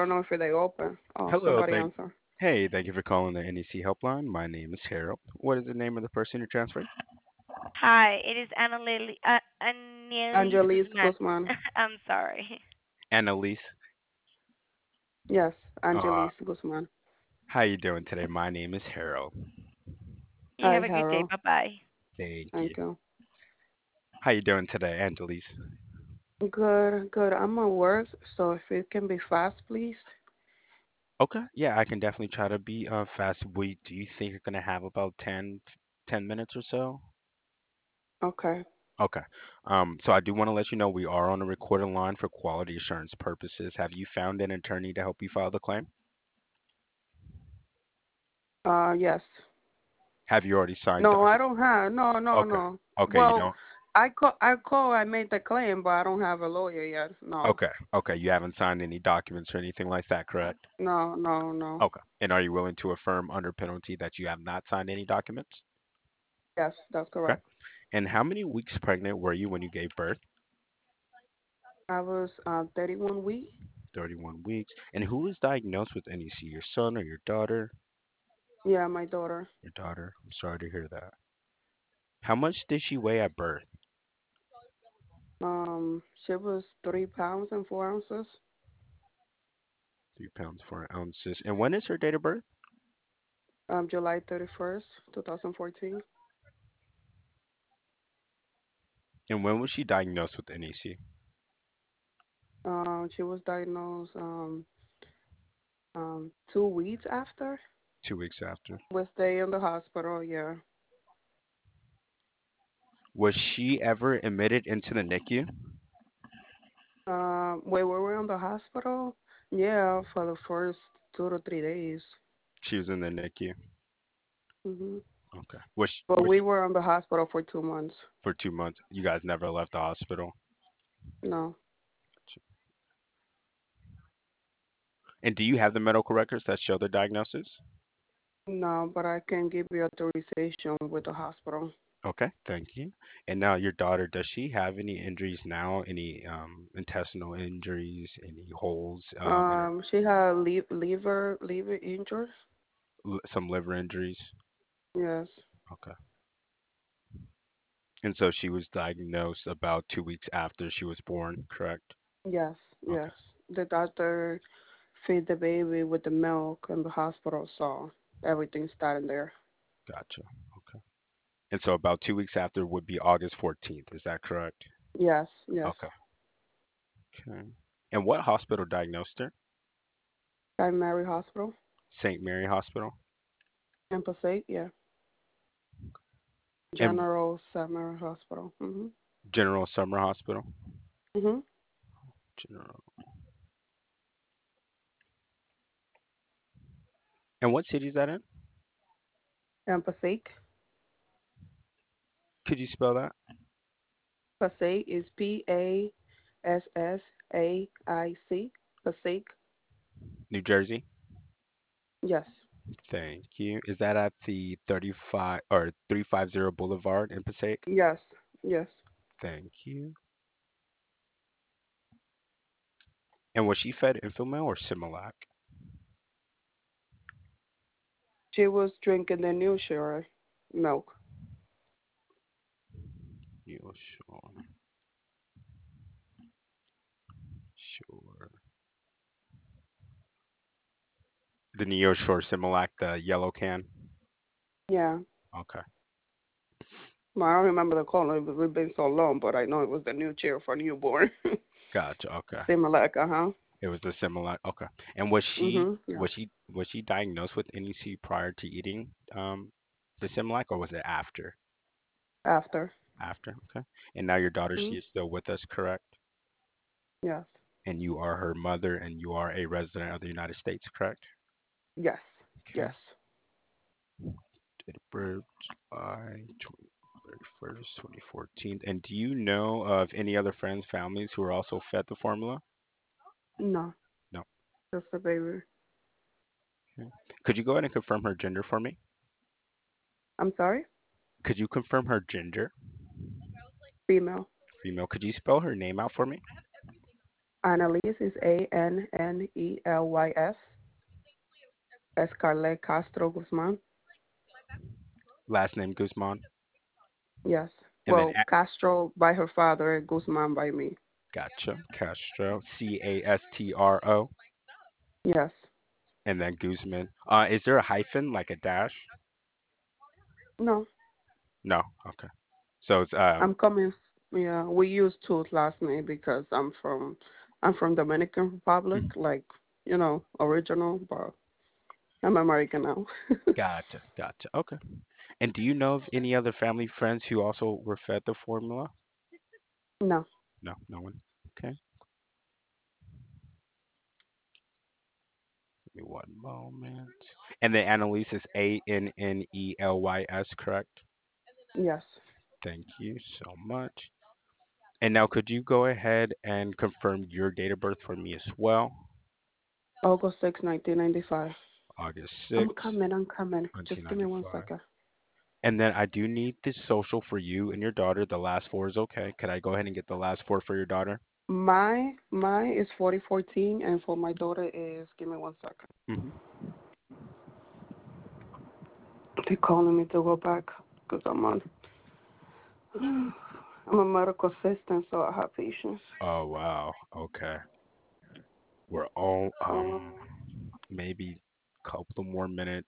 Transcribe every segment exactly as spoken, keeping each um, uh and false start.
don't know if they open. Oh, Hello, somebody thank. answer. Hey, thank you for calling the N E C helpline. My name is Harold. What is the name of the person you're transferring? Hi, it is Annalili, uh, Annalise Angelis Guzman. Guzman. I'm sorry. Annalise. Yes, Uh, Angelis Guzman. how you doing today? My name is Harold. You Hi, have a good day. Harold. Bye bye. Thank you. Thank you. How you doing today, Annalise? Good, good. I'm at work, so if it can be fast, please. Okay, yeah, I can definitely try to be uh fast. We do you think you're gonna have about ten, ten minutes or so? Okay. Okay. Um, so I do want to let you know we are on a recorded line for quality assurance purposes. Have you found an attorney to help you file the claim? Uh, yes. Have you already signed No, I doc? don't have. No, no, Okay. no. Okay, you Well, don't. I call, I call, I made the claim, but I don't have a lawyer yet. No, Okay. Okay, you haven't signed any documents or anything like that, correct? no, no, no. Okay. And are you willing to affirm under penalty that you have not signed any documents? Yes, that's Okay. correct. And how many weeks pregnant were you when you gave birth? I was uh thirty-one weeks. thirty-one weeks. And who was diagnosed with N E C? Your son or your daughter? Yeah, my daughter. Your daughter. I'm sorry to hear that. How much did she weigh at birth? Um, she was three pounds and four ounces. Three pounds, four ounces. And when is her date of birth? Um, July thirty-first, two thousand fourteen. And when was she diagnosed with N E C? Um, she was diagnosed um um two weeks after. Two weeks after. We stay in the hospital. Yeah. Was she ever admitted into the N I C U? Um, when we were in the hospital, yeah, for the first two to three days. She was in the N I C U. Mhm. Okay. Was she, But was we she were in the hospital for two months. for two months? You guys never left the hospital. No, And do you have the medical records that show the diagnosis? no, but I can give you authorization with the hospital. Okay, thank you. And now your daughter, does she have any injuries now? Any um, intestinal injuries? Any holes um, in her? Um, she had li- liver liver injury. L- some liver injuries? Yes, Okay. And so she was diagnosed about two weeks after she was born, correct? yes, Okay, yes. The doctor feed the baby with the milk in the hospital, so everything started there. gotcha. Okay. And so about two weeks after would be August fourteenth, is that correct? Yes, yes. Okay. Okay. And what hospital diagnosed her? Primary hospital Saint Mary Hospital? in Passaic, yeah. And General Summer Hospital. Mhm. General Summer Hospital? Mhm. General. And what city is that in? And Passaic. Could you spell that? Passaic is P A S S A I C. Passaic. New Jersey? Yes. Thank you. Is that at the thirty-five or three fifty Boulevard in Passaic? Yes. Yes. Thank you. And was she fed Infomel or Similac? She was drinking the new Sure milk. You sure? Sure. The Neoshore Similac, the yellow can? Yeah. Okay. Well, I don't remember the color. It- It's been so long, but I know it was the new chair for newborn. Gotcha. Okay. Similac, uh huh. It was the Similac. Okay. And was she Mhm. Yeah. was she was she diagnosed with N E C prior to eating um the Similac, or was it after? After. After. Okay. And now your daughter, she Mhm. is still with us, correct? Yes. And you are her mother, and you are a resident of the United States, correct? Yes. Okay. Yes. Date of birth, July thirty-first, twenty fourteen. And do you know of any other friends, families who are also fed the formula? No. No. Just the baby. Okay. Could you go ahead and confirm her gender for me? I'm sorry. Could you confirm her gender? Female. Female. Could you spell her name out for me? Annalise is A N N E L Y S. Escarlet Castro Guzman. Last name Guzman. Yes. And then Well, Castro by her father, Guzman by me. gotcha. Castro, C A S T R O, Yes. and then Guzman. Uh, is there a hyphen, like a dash? No, No. Okay. So it's um. I'm coming. Yeah, we use Tooth last name because I'm from I'm from Dominican Republic, like you know, original, but I'm American now. Gotcha. Gotcha. Okay. And do you know of any other family friends who also were fed the formula? No. No, no one. Okay. Give me one moment. And then Annalise is A N N E L Y S, correct? Yes. Thank you so much. And now, could you go ahead and confirm your date of birth for me as well? August sixth, nineteen ninety-five. August I'm sixth, coming. I'm coming. Just give me one nineteen ninety-five. second. And then I do need the social for you and your daughter. The last four is okay. Could I go ahead and get the last four for your daughter? My my is forty fourteen, and for my daughter is give me one second. Mm-hmm. They're calling me to go back because I'm on. I'm a medical assistant, so I have patients. Oh wow. Okay. We're all Um, um maybe a couple more minutes.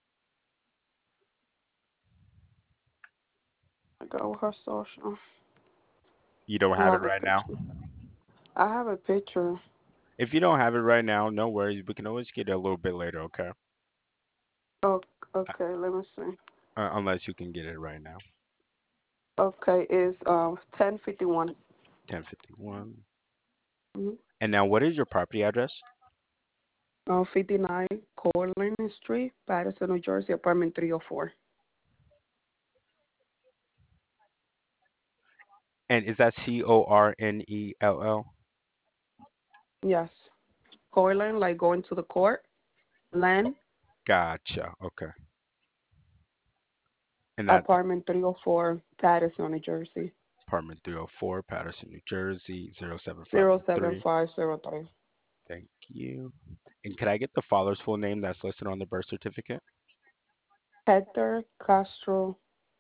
I got her social. You don't I have it have a right now? picture. I have a picture. If you don't have it right now, no worries. We can always get it a little bit later, okay? Oh, Uh, okay. Let me see. uh, unless you can get it right now. Okay, it's um ten fifty one. ten fifty-one. Mm-hmm. And now, what is your property address? Uh, fifty nine Cortlandt Street, Patterson, New Jersey, apartment three oh four. And is that C O R N E L L? Yes. Cortlandt, like going to the court. Land, Gotcha. Okay. And that's apartment three oh four, Patterson, New Jersey. apartment three oh four, Patterson, New Jersey, zero seven five Zero seven three. five zero three. Thank you. And could I get the father's full name that's listed on the birth certificate? Hector Castro.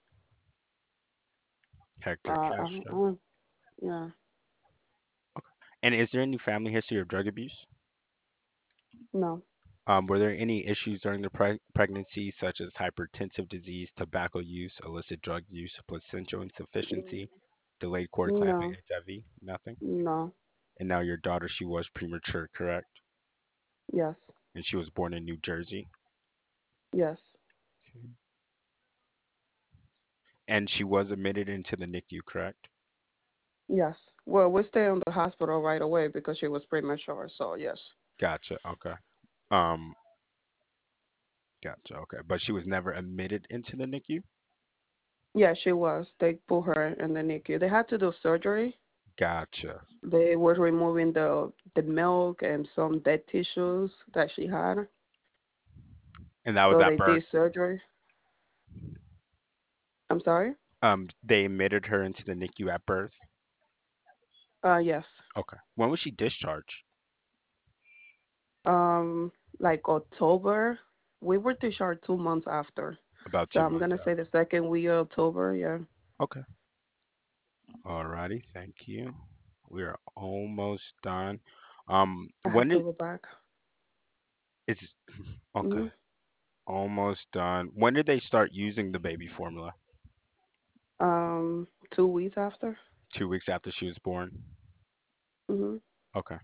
Hector Uh, uh, Castro. uh, yeah. Okay. And is there any family history of drug abuse? No. Um, were there any issues during the pre- pregnancy, such as hypertensive disease, tobacco use, illicit drug use, placental insufficiency, delayed cord clamping, No. H I V? Nothing. No. And now your daughter, she was premature, correct? Yes. And she was born in New Jersey. Yes. Okay. And she was admitted into the N I C U, correct? Yes. Well, we stay in the hospital right away because she was premature. So yes. Gotcha. Okay. Um, gotcha. Okay. But she was never admitted into the N I C U? Yeah, she was. They put her in the N I C U. They had to do surgery. Gotcha. They were removing the the milk and some dead tissues that she had. And that was So at they birth. did surgery. I'm sorry. Um, they admitted her into the N I C U at birth. Uh, yes. Okay. When was she discharged? Um, like October. We were discharged two months after. About So two I'm months gonna say the after. second week of October. Yeah. Okay. Alrighty. Thank you. We are almost done. Um, I have when to is go back. it's okay? Mhm. Almost done. When did they start using the baby formula? Um, two weeks after. Two weeks after she was born. Mhm. Okay.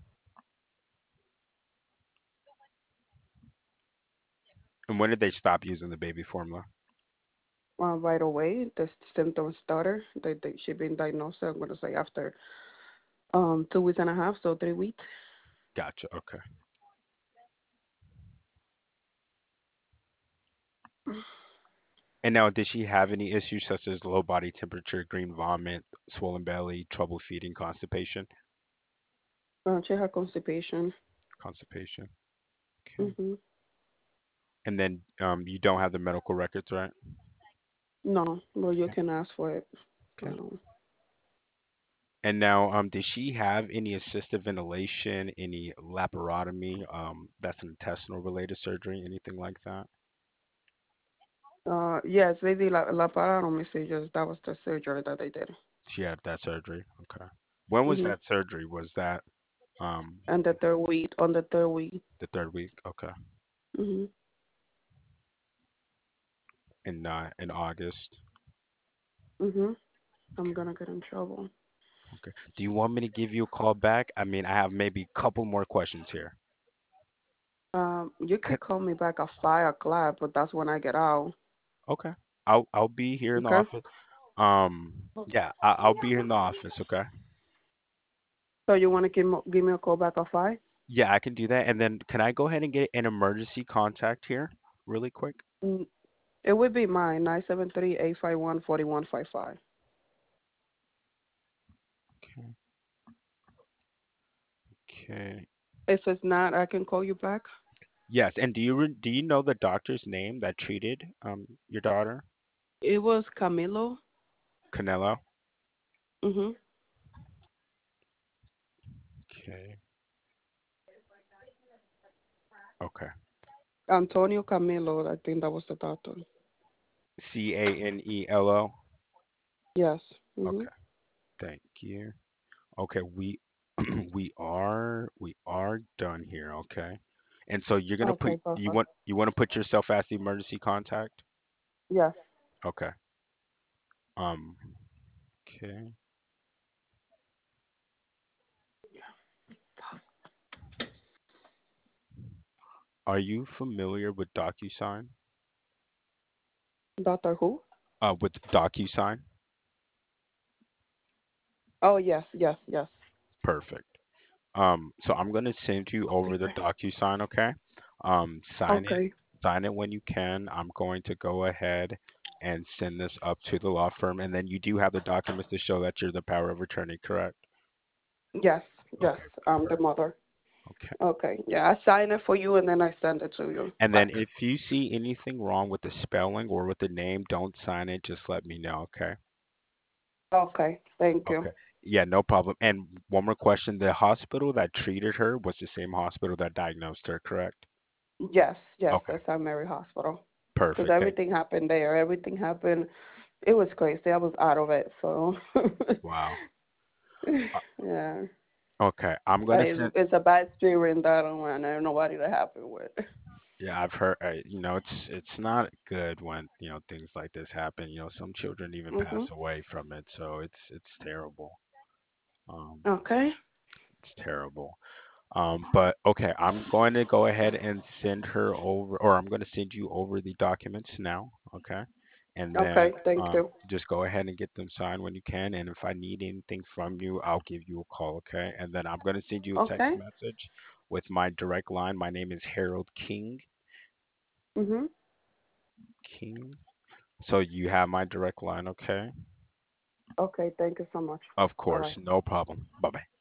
And when did they stop using the baby formula? Uh, right away, the symptoms started. They, they she been diagnosed. I'm gonna say after um two weeks and a half, so three weeks. Gotcha. Okay. And now, did she have any issues such as low body temperature, green vomit, swollen belly, trouble feeding, constipation? Uh, she had constipation. Constipation. Okay. Mhm. And then um, you don't have the medical records, right? No, well you Okay. can ask for it. Okay. Um, And now, um, did she have any assisted ventilation, any laparotomy? Um, that's an intestinal related surgery, anything like that? Uh, yes, they did la laparotomy seizures. That was the surgery that they did. She had that surgery. Okay. When was Mhm. that surgery? Was that um And the third week, on the third week. the third week? Okay. Mhm. In uh, in August. Mhm. I'm Okay. gonna get in trouble. Okay. Do you want me to give you a call back? I mean, I have maybe a couple more questions here. Um, you C- could call me back at five o'clock, but that's when I get out. Okay. I'll I'll be here in the Okay. office. Um, yeah, I, I'll be here in the office. Okay. So you want to give me, give me a call back at five? Yeah, I can do that. And then can I go ahead and get an emergency contact here, really quick? Mm, it would be mine, nine seven three eight five one forty one five five. Okay. Okay. If it's not, I can call you back. Yes. And do you re- do you know the doctor's name that treated um your daughter, It was Camilo. Canelo? Mhm. Okay. Okay. Antonio Camilo. I think that was the doctor. C A N E L O. Yes. Okay. Mhm. Thank you. Okay, we we are we are done here, okay? And so you're gonna put Okay, you perfect. want you want to put yourself as the emergency contact? Yes. Okay. Um, okay. Are you familiar with DocuSign? Doctor who? Uh, with DocuSign? Oh yes, yes, yes. Perfect. Um, so I'm gonna send you over the Okay. DocuSign, okay? Um, sign it, Okay. sign it when you can. I'm going to go ahead and send this up to the law firm, and then you do have the documents to show that you're the power of attorney, correct? Yes, yes. Okay, I'm the perfect. mother. Okay. Okay. Yeah, I sign it for you and then I send it to you And then back. if you see anything wrong with the spelling or with the name, don't sign it. Just let me know, okay? Okay. Thank you. Okay. Yeah, no problem. And one more question. The hospital that treated her was the same hospital that diagnosed her, correct? Yes, yes. Okay. That's Saint Mary Hospital. Because Perfect. Thank everything happened there. Everything happened. It was crazy. I was out of it. So, Wow. Uh, yeah. Okay. I'm But gonna it's, send it's a bad experience that I don't want nobody to happen with. yeah, I've heard uh, you know, it's it's not good when, you know, things like this happen. You know, some children even Mhm. pass away from it, so it's it's terrible. Um, Okay. it's terrible. Um, but okay, I'm going to go ahead and send her over, or I'm going to send you over the documents now. Okay. And then Okay. Thank um, you. just go ahead and get them signed when you can. And if I need anything from you, I'll give you a call. Okay. And then I'm going to send you a text Okay. message with my direct line. My name is Harold King. Mhm. King. So you have my direct line. Okay. Okay. Thank you so much. Of Bye bye. course. No problem. Bye bye.